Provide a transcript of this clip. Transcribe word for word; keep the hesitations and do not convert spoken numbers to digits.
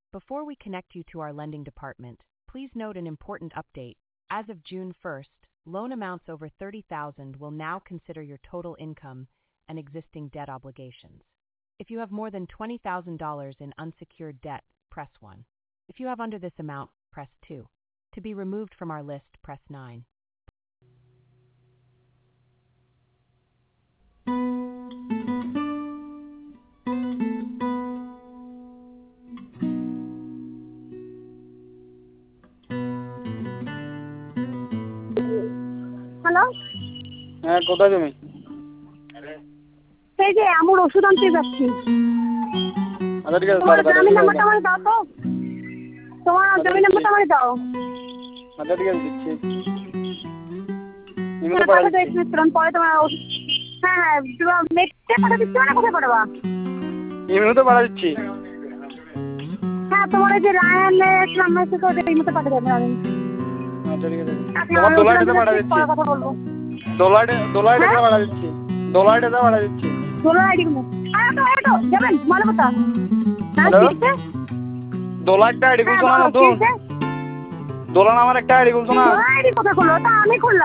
Before we connect you to our lending department, please note an important update. As of June first, loan amounts over thirty thousand dollars will now consider your total income and existing debt obligations. If you have more than twenty thousand dollars in unsecured debt, press one. If you have under this amount, press two. To be removed from our list, press nine. Hello, হ্যাঁ কোথায় তুমি? সেই যে আমার ওষুধ আনতে যাচ্ছি। আচ্ছা ঠিক আছে, তোমার তাড়াতাড়ি জমি এসে নাম্বারটা দাও। আমাকে দাও তো। তোমার জমি নাম্বারটা আমাকে দাও। আচ্ছা ঠিক আছে, দিচ্ছি। ইমেলে হ্যাঁ, পাঠিয়ে পাঠাতে দিচ্ছি। এসেছিলাম, পরে তোমার ওষুধ। হ্যাঁ হ্যাঁ, তোমার নেক্সটে পাঠিয়ে দিচ্ছি, মানে কোথায় পাঠাবা? ইমেলে তো পাঠিয়ে দিচ্ছি। হ্যাঁ, তোমার এই যে রায়ানের নাম্বার থেকে ওটা এই মতো পাঠিয়ে দেবেন। আমি আচ্ছা ঠিক আছে, আপনি তোমার আমার দোলাইটাতে ওষুধ পাঠিয়ে আনতে দিচ্ছি। পরে কথা বলবো। দোলাইটে দোলাইটাতে হ্যাঁ? পাঠিয়ে দিচ্ছি। দোলাইটাতে পাঠিয়ে দিচ্ছি। দোলা আইডি গুলো। আরে তো আরে তো যাবেন মালবতা। হ্যাঁ, হ্যালো? ঠিক আছে। দোলাইটটা আইডি হ্যাঁ, খুলছো না বলো, নতুন? ঠিক আছে। দোলা নামের একটা আইডি খুলছো না? দোলা আইডি কোথায় খুললো? তা আমি খুললাম।